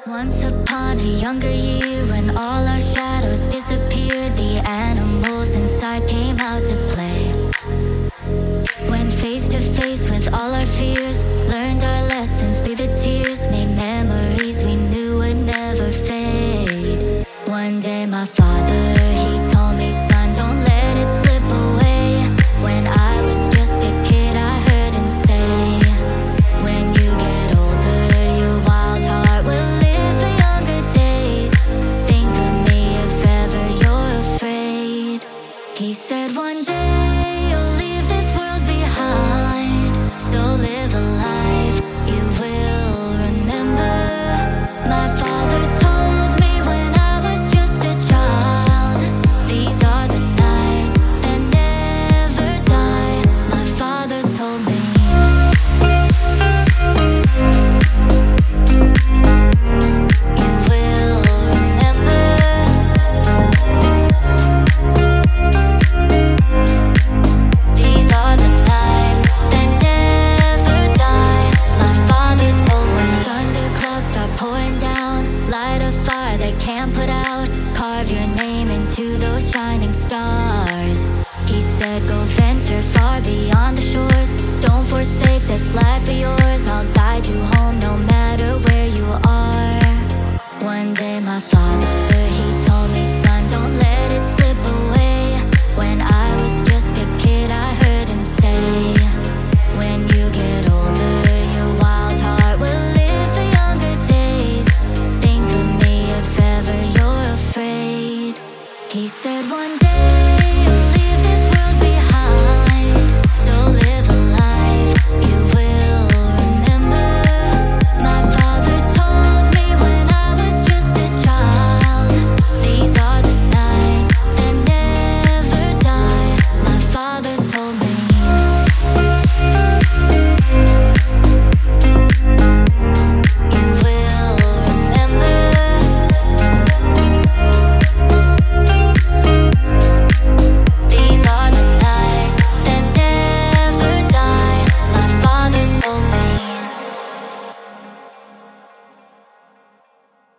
Once upon a younger year, when all our shadows disappeared, the animals inside came out to play. Went face to face with all our fears, learned our lessons through the tears, made memories we knew would never fade. One day my father, he told me, son, don't let it slip away. When I was just a kid, I heard him say, when you get older, your wild heart will live for younger days. Think of me if ever you're afraid. He said one day you'll leave this world behind, so live a life you will remember. My father told me when I was just a child, these are the nights that never die. My father told me. You will remember. These are the nights that never die. My father told me. Thunder clouds start pouring down, light a fire that can't put out, carve your name into those shining stars. He said go venture far beyond the shores, don't forsake this life of yours, I'll guide you home no matter